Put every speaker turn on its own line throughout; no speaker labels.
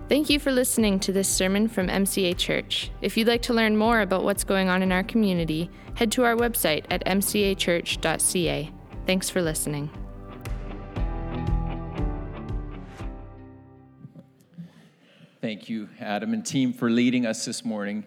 Thank you for listening to this sermon from MCA Church. If you'd like to learn more about what's going on in our community, head to our website at mcachurch.ca. Thanks for listening.
Thank you, Adam and team, for leading us this morning.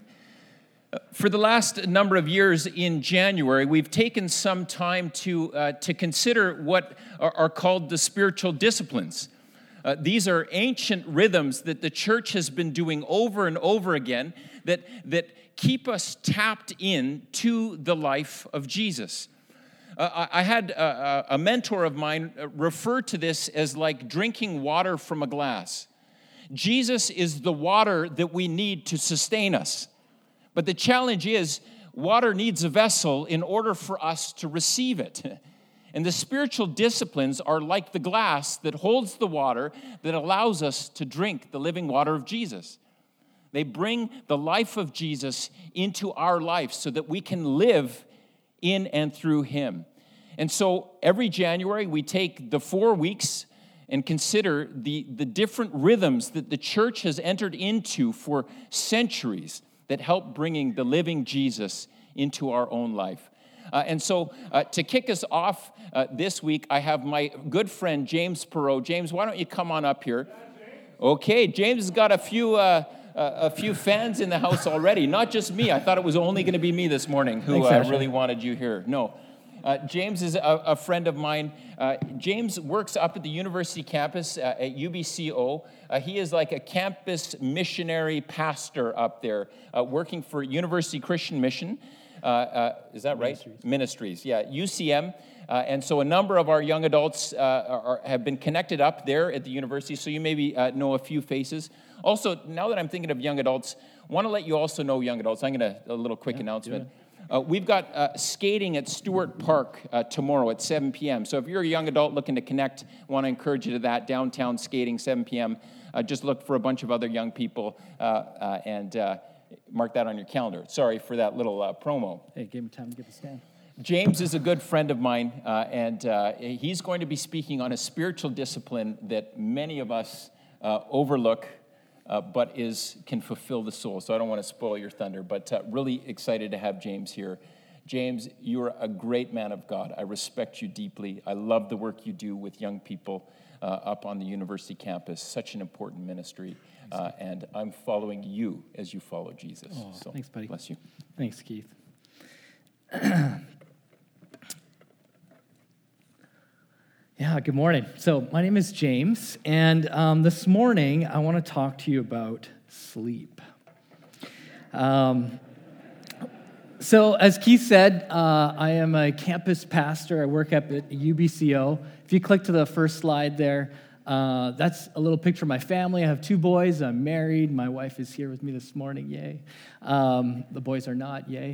For the last number of years in January, we've taken some time to consider what are called the spiritual disciplines. These are ancient rhythms that the church has been doing over and over again that keep us tapped in to the life of Jesus. I had a mentor of mine refer to this as like drinking water from a glass. Jesus is the water that we need to sustain us. But the challenge is, water needs a vessel in order for us to receive it. And the spiritual disciplines are like the glass that holds the water that allows us to drink the living water of Jesus. They bring the life of Jesus into our life so that we can live in and through him. And so every January we take the 4 weeks and consider the different rhythms that the church has entered into for centuries that help bringing the living Jesus into our own life. And so to kick us off this week, I have my good friend, James Perot. James, why don't you come on up here? Okay, James has got a few fans in the house already, not just me. I thought it was only going to be me this morning who really wanted you here. No. James is a friend of mine. James works up at the university campus at UBCO. He is like a campus missionary pastor up there, working for University Christian Mission. Is that right? Ministries, yeah, UCM. And so a number of our young adults have been connected up there at the university, so you maybe know a few faces. Also, now that I'm thinking of young adults, I want to let you also know young adults. I'm going to, a little quick announcement. We've got skating at Stewart Park tomorrow at 7 p.m. So if you're a young adult looking to connect, I want to encourage you to that, downtown skating, 7 p.m. Just look for a bunch of other young people and mark that on your calendar. Sorry for that little promo.
Hey, gave me time to get the stand.
James is a good friend of mine, and he's going to be speaking on a spiritual discipline that many of us overlook, but can fulfill the soul. So I don't want to spoil your thunder, but really excited to have James here. James, you're a great man of God. I respect you deeply. I love the work you do with young people up on the university campus. Such an important ministry. And I'm following you as you follow Jesus.
Oh,
so,
thanks, buddy.
Bless you.
Thanks, Keith. Yeah, good morning. So my name is James, and this morning I want to talk to you about sleep. So as Keith said, I am a campus pastor. I work up at UBCO. If you click to the first slide there, that's a little picture of my family. I have 2 boys. I'm married. My wife is here with me this morning. Yay. The boys are not. Yay.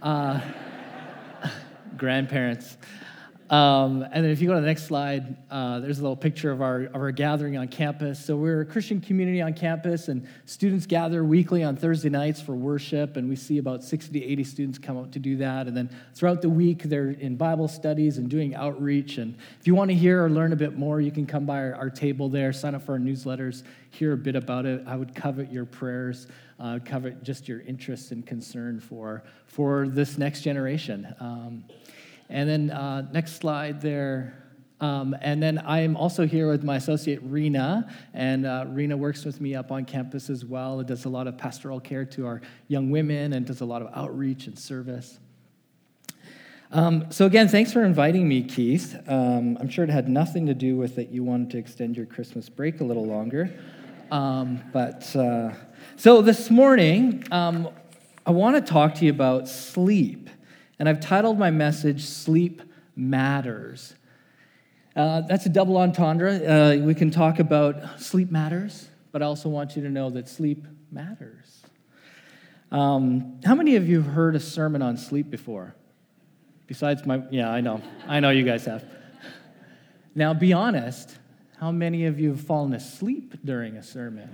Grandparents. And then if you go to the next slide, there's a little picture of our gathering on campus. So we're a Christian community on campus, and students gather weekly on Thursday nights for worship, and we see about 60 to 80 students come out to do that. And then throughout the week, they're in Bible studies and doing outreach. And if you want to hear or learn a bit more, you can come by our table there, sign up for our newsletters, hear a bit about it. I would covet your prayers, covet just your interest and concern for this next generation. And then next slide there. And then I am also here with my associate, Rena. And Rena works with me up on campus as well. It does a lot of pastoral care to our young women and does a lot of outreach and service. So again, thanks for inviting me, Keith. I'm sure it had nothing to do with that you wanted to extend your Christmas break a little longer. So this morning, I want to talk to you about sleep. And I've titled my message, Sleep Matters. That's a double entendre. We can talk about sleep matters, but I also want you to know that sleep matters. How many of you have heard a sermon on sleep before? Besides I know you guys have. Now, be honest, how many of you have fallen asleep during a sermon?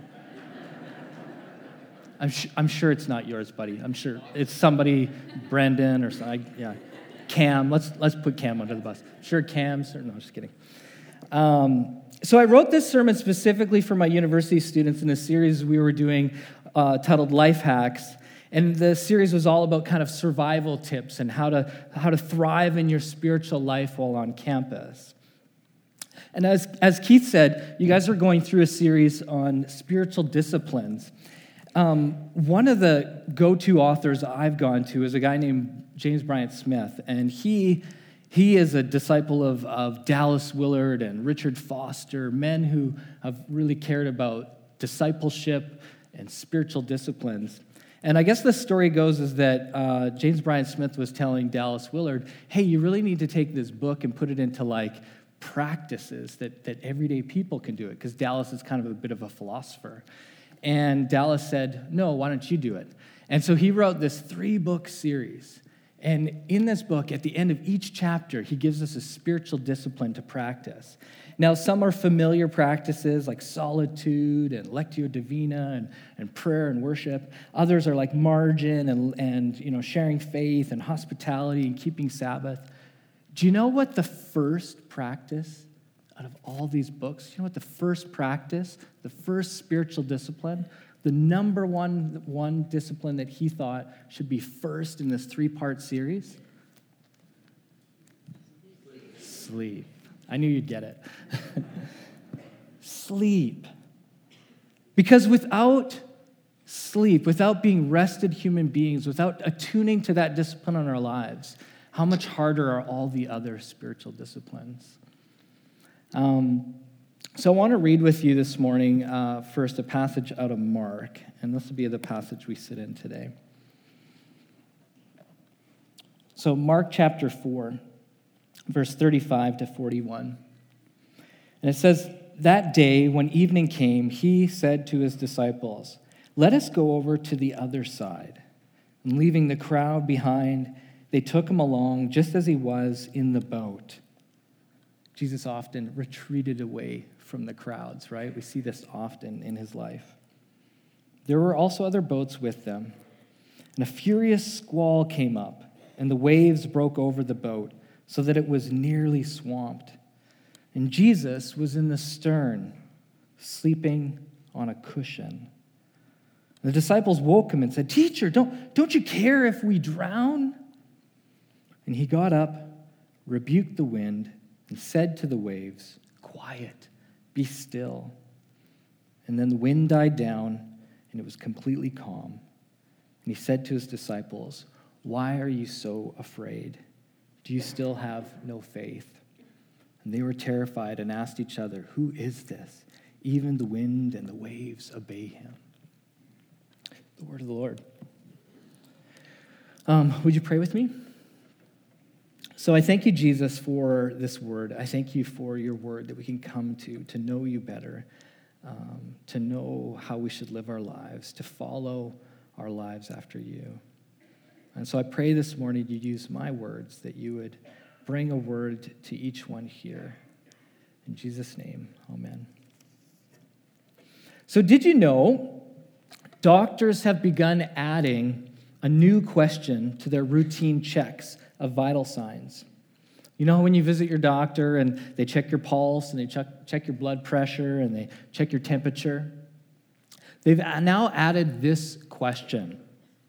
I'm sure it's not yours, buddy. I'm sure it's somebody, Brendan or something. Yeah, Cam. Let's put Cam under the bus. Sure, Cam's. No, just kidding. So I wrote this sermon specifically for my university students in a series we were doing titled Life Hacks. And the series was all about kind of survival tips and how to thrive in your spiritual life while on campus. And as Keith said, you guys are going through a series on spiritual disciplines. One of the go-to authors I've gone to is a guy named James Bryant Smith, and he is a disciple of Dallas Willard and Richard Foster, men who have really cared about discipleship and spiritual disciplines. And I guess the story goes is that James Bryant Smith was telling Dallas Willard, hey, you really need to take this book and put it into like practices that everyday people can do it, because Dallas is kind of a bit of a philosopher. And Dallas said, no, why don't you do it? And so he wrote this 3-book series. And in this book, at the end of each chapter, he gives us a spiritual discipline to practice. Now, some are familiar practices like solitude and lectio divina and prayer and worship. Others are like margin and sharing faith and hospitality and keeping Sabbath. Do you know what the first practice out of all these books, you know what the first practice, the first spiritual discipline, the number one discipline that he thought should be first in this 3-part series? Sleep. I knew you'd get it. Sleep. Because without sleep, without being rested human beings, without attuning to that discipline in our lives, how much harder are all the other spiritual disciplines? So I want to read with you this morning first a passage out of Mark, and this will be the passage we sit in today. So Mark chapter 4, verse 35 to 41. And it says, that day when evening came, he said to his disciples, let us go over to the other side. And leaving the crowd behind, they took him along just as he was in the boat. Jesus often retreated away from the crowds, right? We see this often in his life. There were also other boats with them, and a furious squall came up, and the waves broke over the boat so that it was nearly swamped. And Jesus was in the stern, sleeping on a cushion. The disciples woke him and said, teacher, don't you care if we drown? And he got up, rebuked the wind, and said to the waves, quiet, be still. And then the wind died down, and it was completely calm. And he said to his disciples, why are you so afraid? Do you still have no faith? And they were terrified and asked each other, who is this? Even the wind and the waves obey him. The word of the Lord. Would you pray with me? So I thank you, Jesus, for this word. I thank you for your word that we can come to know you better, to know how we should live our lives, to follow our lives after you. And so I pray this morning you'd use my words, that you would bring a word to each one here. In Jesus' name, amen. So did you know doctors have begun adding a new question to their routine checks of vital signs? You know when you visit your doctor and they check your pulse and they check your blood pressure and they check your temperature? They've now added this question.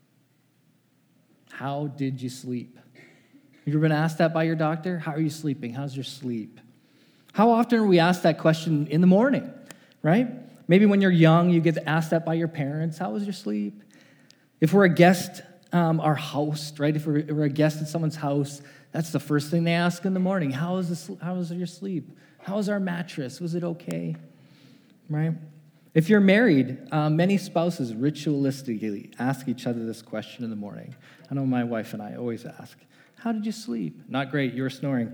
How did you sleep? Have you ever been asked that by your doctor? How are you sleeping? How's your sleep? How often are we asked that question in the morning, right? Maybe when you're young, you get asked that by your parents. How was your sleep? If we're a guest, our host, right? If we're a guest at someone's house, that's the first thing they ask in the morning. How was your sleep? How was our mattress? Was it okay? Right? If you're married, many spouses ritualistically ask each other this question in the morning. I know my wife and I always ask, how did you sleep? Not great, you were snoring.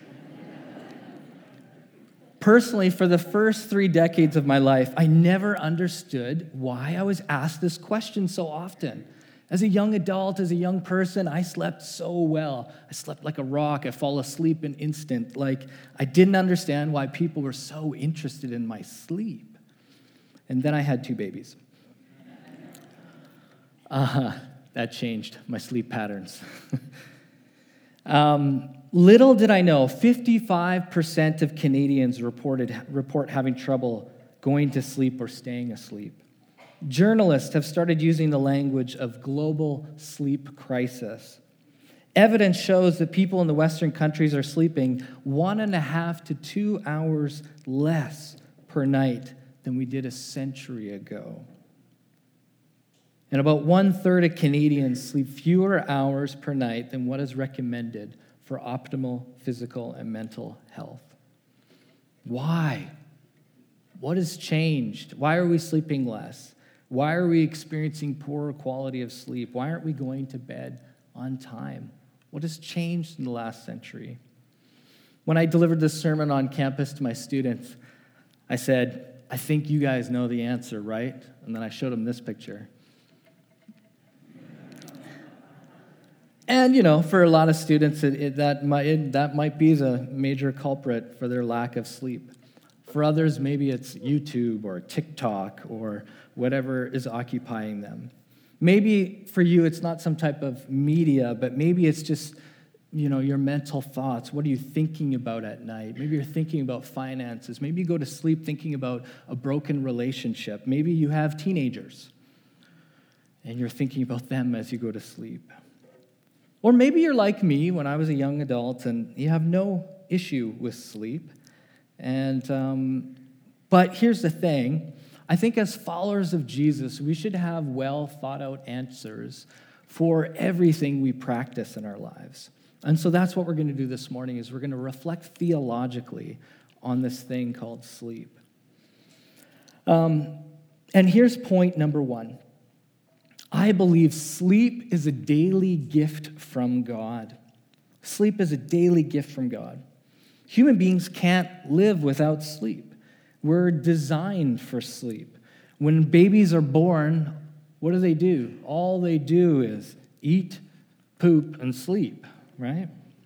Personally, for the first 3 decades of my life, I never understood why I was asked this question so often. As a young adult, as a young person, I slept so well. I slept like a rock. I fall asleep in an instant. Like, I didn't understand why people were so interested in my sleep. And then I had 2 babies. That changed my sleep patterns. Little did I know, 55% of Canadians report having trouble going to sleep or staying asleep. Journalists have started using the language of global sleep crisis. Evidence shows that people in the Western countries are sleeping 1.5 to 2 hours less per night than we did a century ago. And about 1/3 of Canadians sleep fewer hours per night than what is recommended for optimal physical and mental health. Why? What has changed? Why are we sleeping less? Why are we experiencing poorer quality of sleep? Why aren't we going to bed on time? What has changed in the last century? When I delivered this sermon on campus to my students, I said, I think you guys know the answer, right? And then I showed them this picture. And, for a lot of students, that might be the major culprit for their lack of sleep. For others, maybe it's YouTube or TikTok or whatever is occupying them. Maybe for you, it's not some type of media, but maybe it's just, your mental thoughts. What are you thinking about at night? Maybe you're thinking about finances. Maybe you go to sleep thinking about a broken relationship. Maybe you have teenagers, and you're thinking about them as you go to sleep. Or maybe you're like me when I was a young adult, and you have no issue with sleep. But here's the thing. I think as followers of Jesus, we should have well thought out answers for everything we practice in our lives. And so that's what we're going to do this morning, is we're going to reflect theologically on this thing called sleep. And here's point number 1. I believe sleep is a daily gift from God. Sleep is a daily gift from God. Human beings can't live without sleep. We're designed for sleep. When babies are born, what do? All they do is eat, poop, and sleep, right?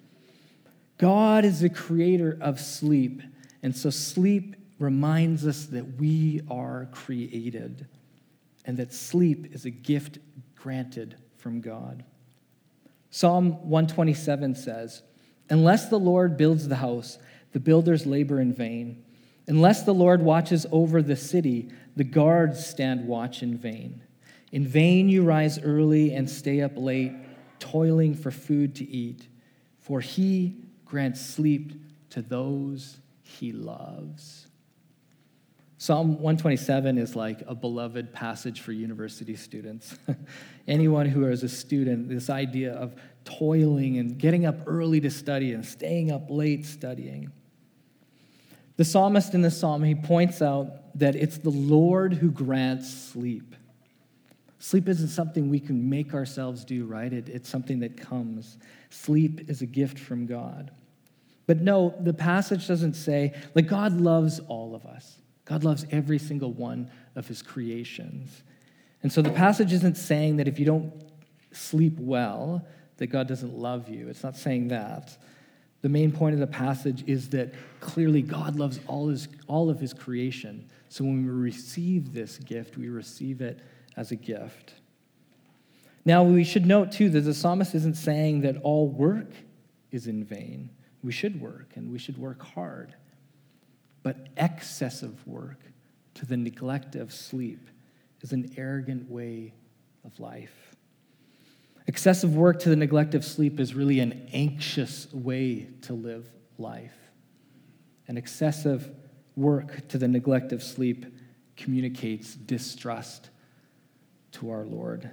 God is the creator of sleep, and so sleep reminds us that we are created and that sleep is a gift granted from God. Psalm 127 says, "Unless the Lord builds the house, the builders labor in vain. Unless the Lord watches over the city, the guards stand watch in vain. In vain you rise early and stay up late, toiling for food to eat, for he grants sleep to those he loves." Psalm 127 is like a beloved passage for university students. Anyone who is a student, this idea of toiling and getting up early to study and staying up late studying. The psalmist in the psalm, he points out that it's the Lord who grants sleep. Sleep isn't something we can make ourselves do, right? It's something that comes. Sleep is a gift from God. But no, the passage doesn't say, God loves all of us. God loves every single one of his creations. And so the passage isn't saying that if you don't sleep well, that God doesn't love you. It's not saying that. The main point of the passage is that clearly God loves all of his creation. So when we receive this gift, we receive it as a gift. Now, we should note, too, that the psalmist isn't saying that all work is in vain. We should work, and we should work hard. But excessive work to the neglect of sleep is an arrogant way of life. Excessive work to the neglect of sleep is really an anxious way to live life. And excessive work to the neglect of sleep communicates distrust to our Lord.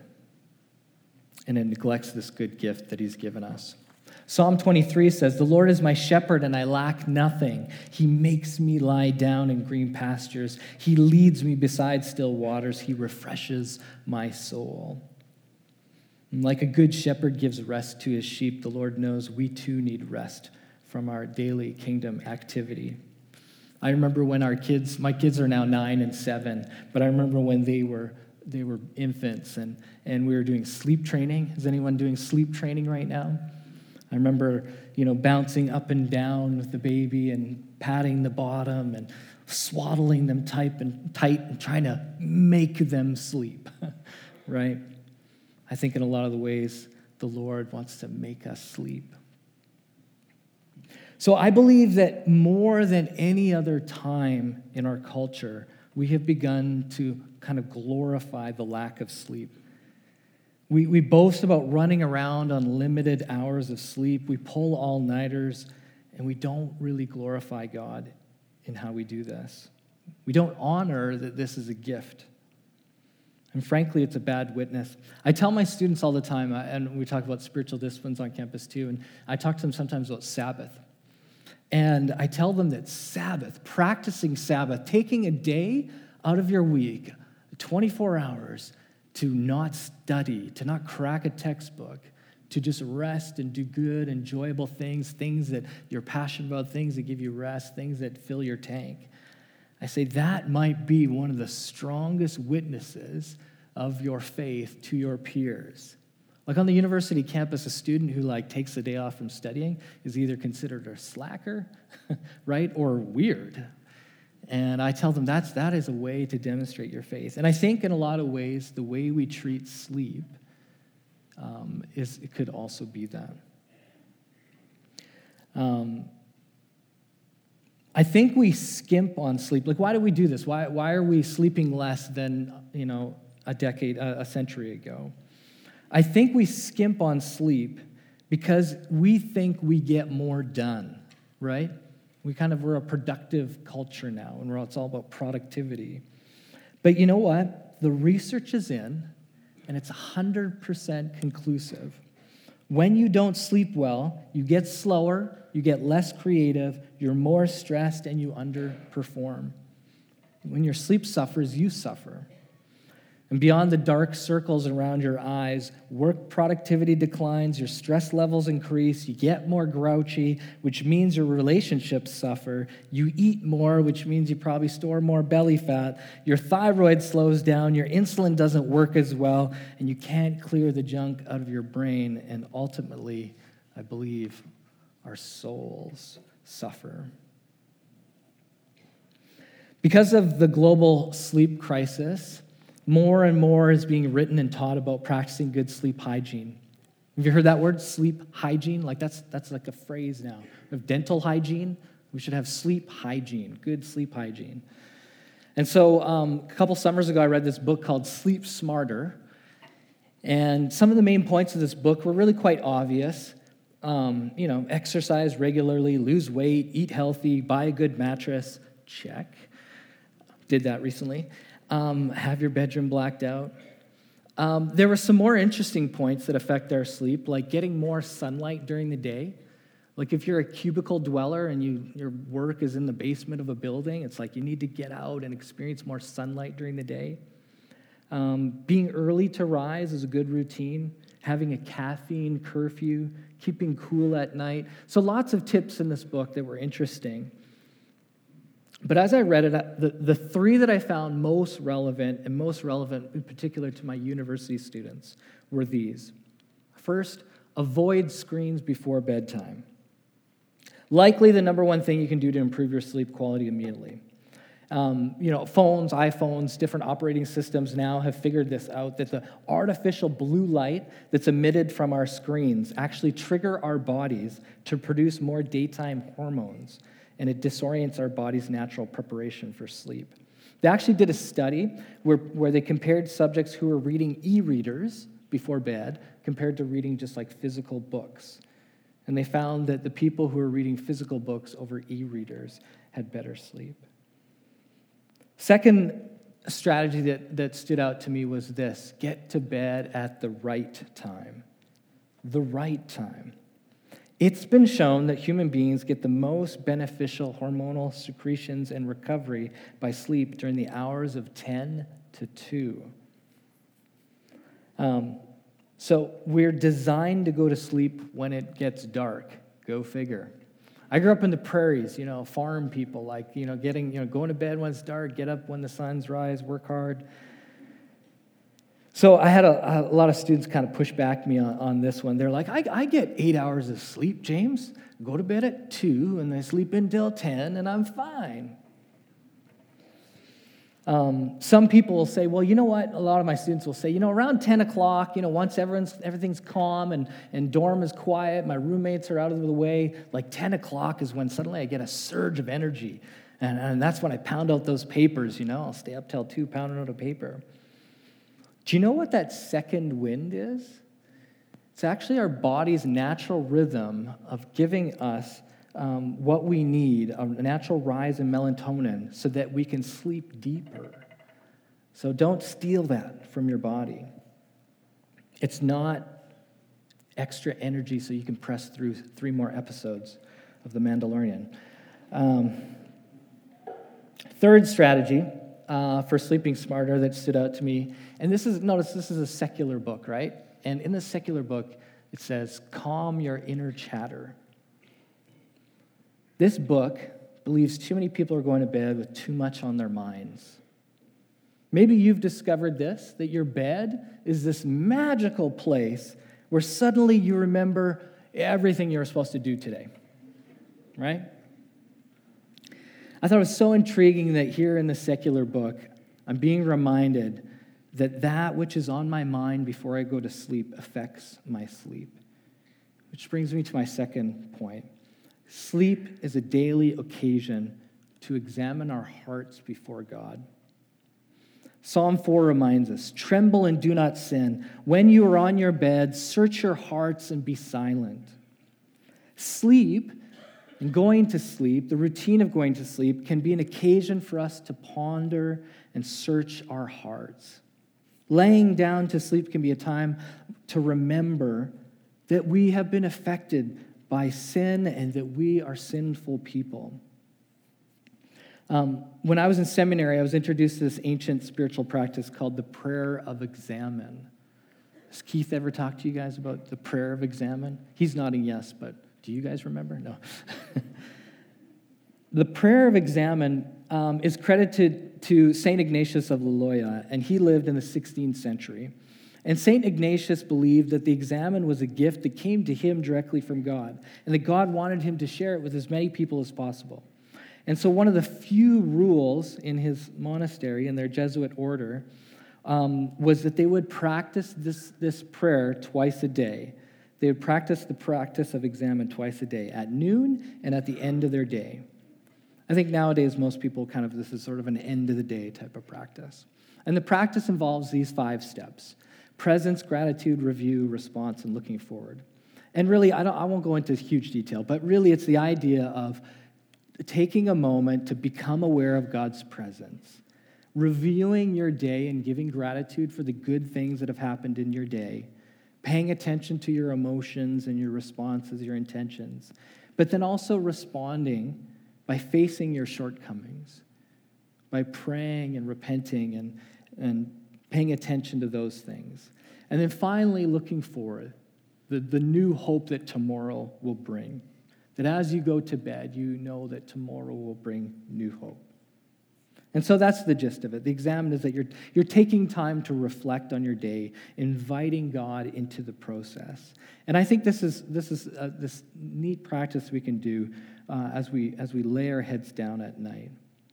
And it neglects this good gift that he's given us. Psalm 23 says, "The Lord is my shepherd and I lack nothing. He makes me lie down in green pastures. He leads me beside still waters. He refreshes my soul." And like a good shepherd gives rest to his sheep, the Lord knows we too need rest from our daily kingdom activity. I remember when my kids are now 9 and 7, but I remember when they were infants and we were doing sleep training. Is anyone doing sleep training right now? I remember, bouncing up and down with the baby and patting the bottom and swaddling them tight and trying to make them sleep, right? I think in a lot of the ways the Lord wants to make us sleep. So I believe that more than any other time in our culture, we have begun to kind of glorify the lack of sleep. We boast about running around on limited hours of sleep. We pull all-nighters, and we don't really glorify God in how we do this. We don't honor that this is a gift. And frankly, it's a bad witness. I tell my students all the time, and we talk about spiritual disciplines on campus too, and I talk to them sometimes about Sabbath. And I tell them that Sabbath, practicing Sabbath, taking a day out of your week, 24 hours, to not study, to not crack a textbook, to just rest and do good, enjoyable things that you're passionate about, things that give you rest, things that fill your tank. I say that might be one of the strongest witnesses of your faith to your peers. Like on the university campus, a student who takes a day off from studying is either considered a slacker, right, or weird. And I tell them that is a way to demonstrate your faith. And I think in a lot of ways, the way we treat sleep it could also be that. I think we skimp on sleep. Why do we do this? Why are we sleeping less than a century ago? I think we skimp on sleep because we think we get more done, right? We're a productive culture now, and it's all about productivity. But you know what? The research is in, and it's 100% conclusive. When you don't sleep well, you get slower, you get less creative, you're more stressed, and you underperform. When your sleep suffers, you suffer. And beyond the dark circles around your eyes, work productivity declines, your stress levels increase, you get more grouchy, which means your relationships suffer. You eat more, which means you probably store more belly fat. Your thyroid slows down, your insulin doesn't work as well, and you can't clear the junk out of your brain. And ultimately, I believe, our souls suffer. Because of the global sleep crisis, more and more is being written and taught about practicing good sleep hygiene. Have you heard that word, sleep hygiene? That's like a phrase now. We have dental hygiene. We should have sleep hygiene, good sleep hygiene. And so a couple summers ago, I read this book called Sleep Smarter. And some of the main points of this book were really quite obvious. Exercise regularly, lose weight, eat healthy, buy a good mattress. Check. Did that recently. Have your bedroom blacked out. There were some more interesting points that affect our sleep, like getting more sunlight during the day. Like if you're a cubicle dweller and your work is in the basement of a building, it's like you need to get out and experience more sunlight during the day. Being early to rise is a good routine. Having a caffeine curfew, keeping cool at night. So lots of tips in this book that were interesting. But as I read it, the three that I found most relevant in particular to my university students, were these. First, avoid screens before bedtime. Likely the number one thing you can do to improve your sleep quality immediately. Phones, iPhones, different operating systems now have figured this out, that the artificial blue light that's emitted from our screens actually trigger our bodies to produce more daytime hormones, and it disorients our body's natural preparation for sleep. They actually did a study where they compared subjects who were reading e-readers before bed compared to reading just like physical books. And they found that the people who were reading physical books over e-readers had better sleep. Second strategy that stood out to me was this: get to bed at the right time. The right time. It's been shown that human beings get the most beneficial hormonal secretions and recovery by sleep during the hours of 10 to 2. So we're designed to go to sleep when it gets dark. Go figure. I grew up in the prairies, farm people, going to bed when it's dark, get up when the sun's rise, work hard. So I had a lot of students kind of push back me on this one. They're like, I get 8 hours of sleep, James. Go to bed at 2, and I sleep until 10, and I'm fine. Some people will say, well, you know what? A lot of my students will say, around 10 o'clock, once everything's calm and dorm is quiet, my roommates are out of the way, like 10 o'clock is when suddenly I get a surge of energy. And that's when I pound out those papers, I'll stay up till 2 pounding out a paper. Do you know what that second wind is? It's actually our body's natural rhythm of giving us what we need, a natural rise in melatonin, so that we can sleep deeper. So don't steal that from your body. It's not extra energy so you can press through 3 more episodes of The Mandalorian. Third strategy for sleeping smarter that stood out to me, and this is a secular book, right? And in the secular book, it says, calm your inner chatter. This book believes too many people are going to bed with too much on their minds. Maybe you've discovered this, that your bed is this magical place where suddenly you remember everything you were supposed to do today, right? I thought it was so intriguing that here in the secular book, I'm being reminded that which is on my mind before I go to sleep affects my sleep. Which brings me to my second point. Sleep is a daily occasion to examine our hearts before God. Psalm 4 reminds us, tremble and do not sin. When you are on your bed, search your hearts and be silent. Sleep and going to sleep, the routine of going to sleep, can be an occasion for us to ponder and search our hearts. Laying down to sleep can be a time to remember that we have been affected by sin and that we are sinful people. When I was in seminary, I was introduced to this ancient spiritual practice called the prayer of examen. Has Keith ever talked to you guys about the prayer of examen? He's nodding yes, but do you guys remember? No. The prayer of examen is credited to St. Ignatius of Loyola, and he lived in the 16th century. And St. Ignatius believed that the examen was a gift that came to him directly from God, and that God wanted him to share it with as many people as possible. And so one of the few rules in his monastery, in their Jesuit order, was that they would practice this prayer twice a day. They would practice the practice of examen twice a day, at noon and at the end of their day. I think nowadays most people this is sort of an end-of-the-day type of practice. And the practice involves these 5 steps: presence, gratitude, review, response, and looking forward. And really, I won't go into huge detail, but really it's the idea of taking a moment to become aware of God's presence, reviewing your day and giving gratitude for the good things that have happened in your day, paying attention to your emotions and your responses, your intentions, but then also responding by facing your shortcomings, by praying and repenting and paying attention to those things. And then finally looking forward, the new hope that tomorrow will bring. That as you go to bed, you know that tomorrow will bring new hope. And so that's the gist of it. The examen is that you're taking time to reflect on your day, inviting God into the process. And I think this is this neat practice we can do as we lay our heads down at night.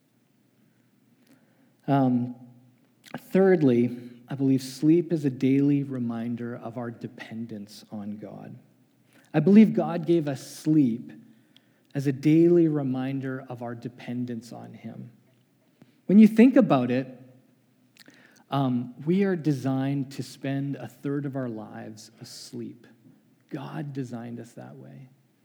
Thirdly, I believe sleep is a daily reminder of our dependence on God. I believe God gave us sleep as a daily reminder of our dependence on Him. When you think about it, we are designed to spend a third of our lives asleep. God designed us that way.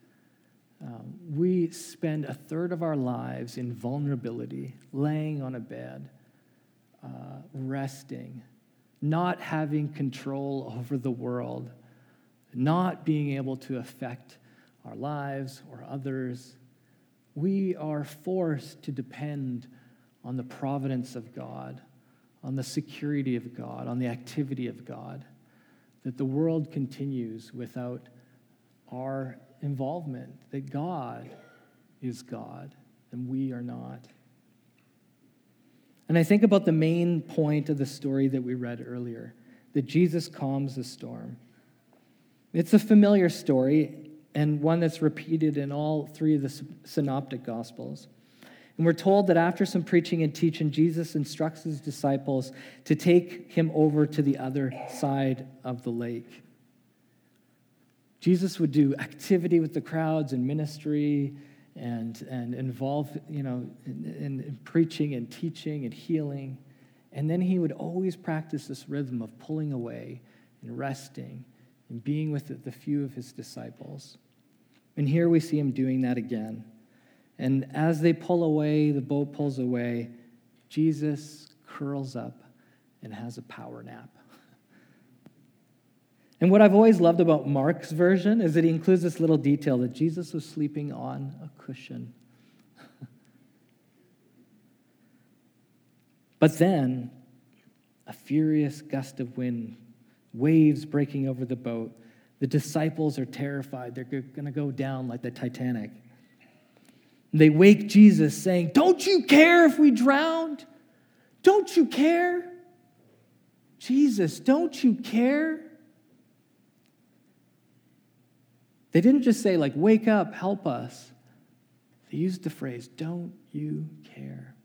We spend a third of our lives in vulnerability, laying on a bed, resting, not having control over the world, not being able to affect our lives or others. We are forced to depend on the providence of God, on the security of God, on the activity of God, that the world continues without our involvement, that God is God and we are not. And I think about the main point of the story that we read earlier, that Jesus calms the storm. It's a familiar story and one that's repeated in all 3 of the synoptic Gospels. And we're told that after some preaching and teaching, Jesus instructs his disciples to take him over to the other side of the lake. Jesus would do activity with the crowds and ministry and involve, in preaching and teaching and healing. And then he would always practice this rhythm of pulling away and resting and being with the few of his disciples. And here we see him doing that again. And as they pull away, the boat pulls away, Jesus curls up and has a power nap. And what I've always loved about Mark's version is that he includes this little detail that Jesus was sleeping on a cushion. But then, a furious gust of wind, waves breaking over the boat. The disciples are terrified. They're going to go down like the Titanic. They wake Jesus saying, "Don't you care if we drowned? Don't you care? Jesus, don't you care?" They didn't just say, "Wake up, help us." They used the phrase, "Don't you care?"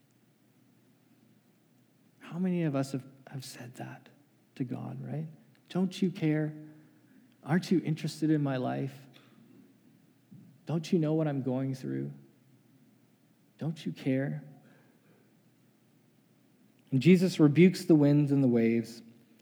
How many of us have said that to God, right? Don't you care? Aren't you interested in my life? Don't you know what I'm going through? Don't you care? And Jesus rebukes the winds and the waves.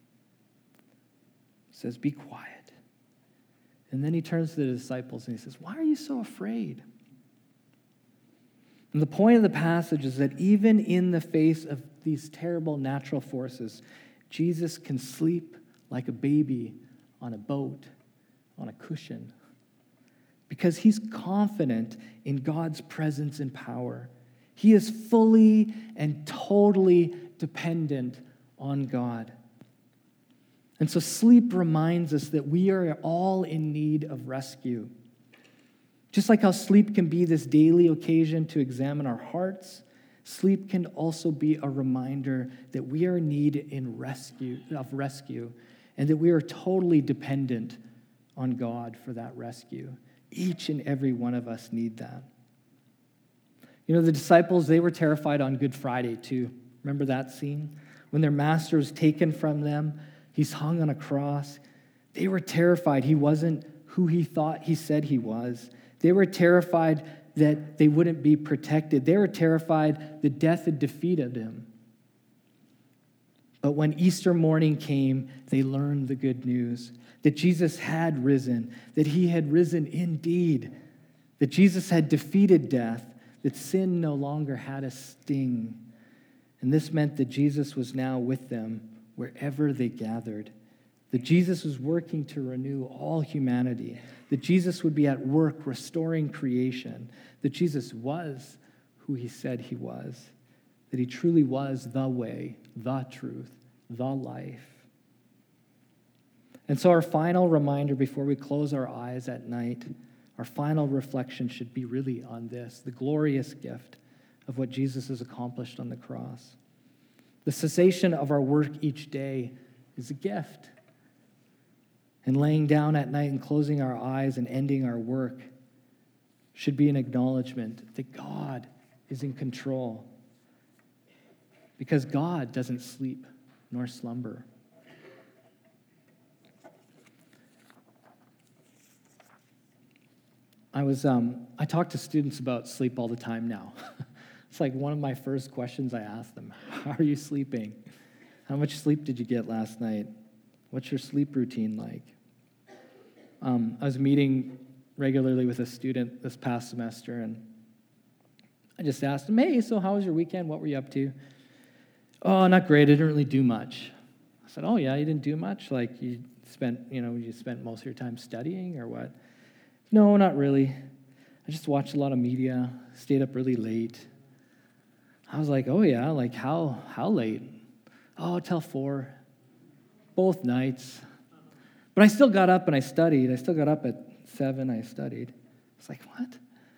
He says, "Be quiet." And then he turns to the disciples and he says, "Why are you so afraid?" And the point of the passage is that even in the face of these terrible natural forces, Jesus can sleep like a baby on a boat, on a cushion, because he's confident in God's presence and power. He is fully and totally dependent on God. And so sleep reminds us that we are all in need of rescue. Just like how sleep can be this daily occasion to examine our hearts, sleep can also be a reminder that we are in need of rescue, and that we are totally dependent on God for that rescue. Each and every one of us need that. The disciples, they were terrified on Good Friday too. Remember that scene? When their master was taken from them, he's hung on a cross. They were terrified he wasn't who he thought he said he was. They were terrified that they wouldn't be protected. They were terrified that death had defeated him. But when Easter morning came, they learned the good news, that Jesus had risen, that he had risen indeed, that Jesus had defeated death, that sin no longer had a sting. And this meant that Jesus was now with them wherever they gathered, that Jesus was working to renew all humanity, that Jesus would be at work restoring creation, that Jesus was who he said he was, that he truly was the way, the truth, the life. And so our final reminder before we close our eyes at night, our final reflection should be really on this, the glorious gift of what Jesus has accomplished on the cross. The cessation of our work each day is a gift. And laying down at night and closing our eyes and ending our work should be an acknowledgement that God is in control. Because God doesn't sleep nor slumber. I talk to students about sleep all the time now. It's like one of my first questions I ask them. How are you sleeping? How much sleep did you get last night? What's your sleep routine like? I was meeting regularly with a student this past semester, and I just asked him, "Hey, so how was your weekend? What were you up to?" "Oh, not great. I didn't really do much." I said, "Oh, yeah, you didn't do much? Like you spent most of your time studying or what?" "No, not really. I just watched a lot of media, stayed up really late." I was like, "Oh, yeah, like how late?" "Oh, till 4, both nights. But I still got up and I studied. I still got up at 7, I studied." It's like, what?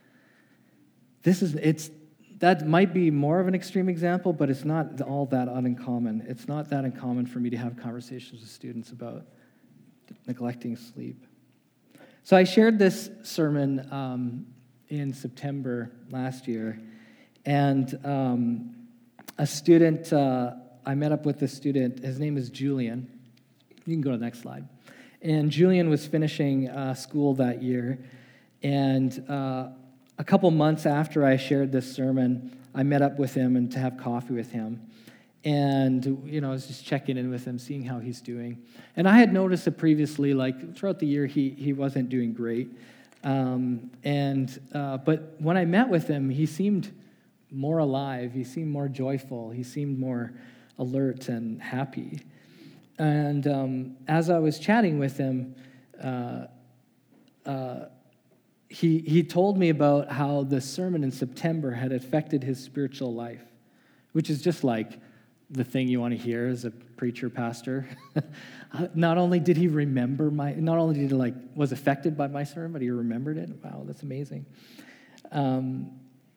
That might be more of an extreme example, but it's not all that uncommon. It's not that uncommon for me to have conversations with students about neglecting sleep. So I shared this sermon in September last year, And a student, I met up with a student, his name is Julian. You can go to the next slide. And Julian was finishing school that year, and a couple months after I shared this sermon, I met up with him and to have coffee with him. And, I was just checking in with him, seeing how he's doing. And I had noticed that previously, like throughout the year, he wasn't doing great. But when I met with him, he seemed more alive. He seemed more joyful. He seemed more alert and happy. And as I was chatting with him, he told me about how the sermon in September had affected his spiritual life, which is just like the thing you want to hear as a preacher, pastor. Not only did he remember was affected by my sermon, but he remembered it. Wow, that's amazing. And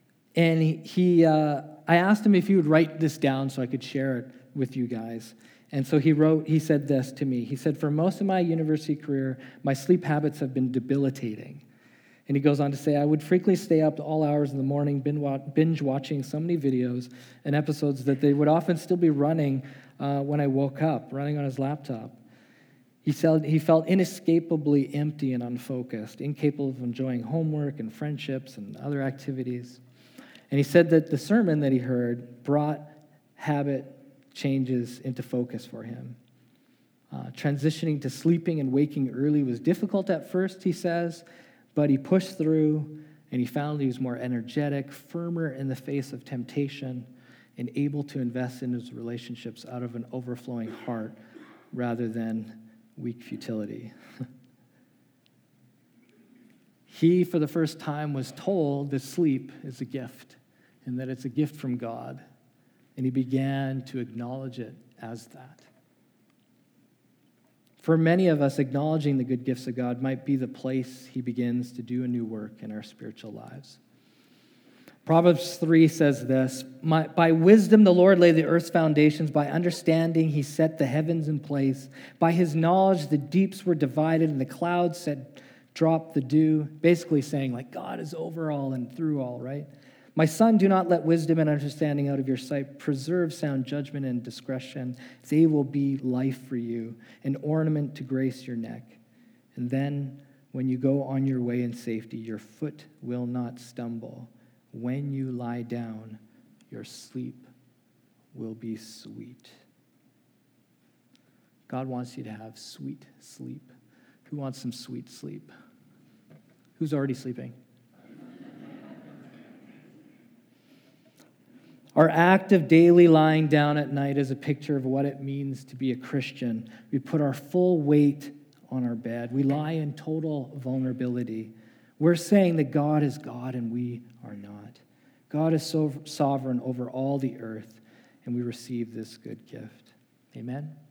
I asked him if he would write this down so I could share it with you guys. And so he said this to me. He said, "For most of my university career, my sleep habits have been debilitating." And he goes on to say, "I would frequently stay up to all hours in the morning, binge watching so many videos and episodes that they would often still be running when I woke up, running on his laptop." He said he felt inescapably empty and unfocused, incapable of enjoying homework and friendships and other activities. And he said that the sermon that he heard brought habit changes into focus for him. Transitioning to sleeping and waking early was difficult at first, he says, but he pushed through, and he found he was more energetic, firmer in the face of temptation, and able to invest in his relationships out of an overflowing heart rather than weak futility. He, for the first time, was told that sleep is a gift and that it's a gift from God, and he began to acknowledge it as that. For many of us, acknowledging the good gifts of God might be the place he begins to do a new work in our spiritual lives. Proverbs 3 says this, "By wisdom the Lord laid the earth's foundations. By understanding he set the heavens in place. By his knowledge the deeps were divided and the clouds dropped the dew." Basically saying, like, God is over all and through all, right? "My son, do not let wisdom and understanding out of your sight. Preserve sound judgment and discretion. They will be life for you, an ornament to grace your neck. And then when you go on your way in safety, your foot will not stumble. When you lie down, your sleep will be sweet." God wants you to have sweet sleep. Who wants some sweet sleep? Who's already sleeping? Our act of daily lying down at night is a picture of what it means to be a Christian. We put our full weight on our bed. We lie in total vulnerability. We're saying that God is God and we are not. God is so sovereign over all the earth, and we receive this good gift. Amen?